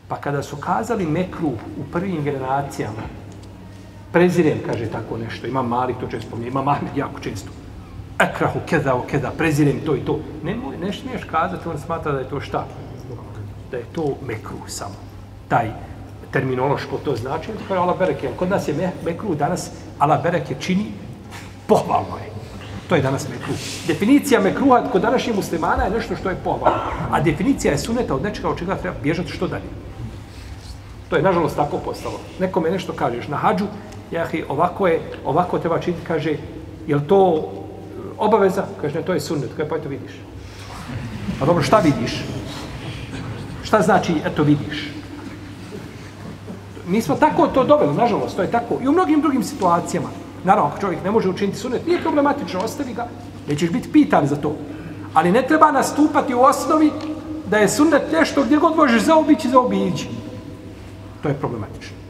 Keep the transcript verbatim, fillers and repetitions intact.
Pa kada su kazali mekruh u prvim generacijama, prezirem, kaže tako nešto, ima Malik to često spominje, ima Mahmed jako često, ekrahu keda o keda, prezirem to i to. Ne, ne smiješ kazati, on smatra da je to šta? Da je to mekruh samo. Taj terminološko to znači, to je ala bereke. Kod nas je mekruh danas, ala bereke čini, pohvalno je. To je danas mekruh. Definicija mekruha kod današnjih muslimana je nešto što je pohvalno. A definicija je suneta od nečega od čega treba bježati što dalje. To je, nažalost, tako postalo. Nekome nešto kažeš na hadžu, jahi, ovako je, ovako treba činiti, kaže, je li to obaveza? Kaže, ne, to je sunnet. Kaže, pa eto vidiš. A dobro, šta vidiš? Šta znači, eto vidiš? Mi smo tako to doveli, nažalost, to je tako. I u mnogim drugim situacijama. Naravno, ako čovjek ne može učiniti sunnet, nije problematično, ostavi ga, nećeš biti pitan za to. Ali ne treba nastupati u osnovi da je sunnet nešto gdje god možeš zaobići, zaobići. To je problematično.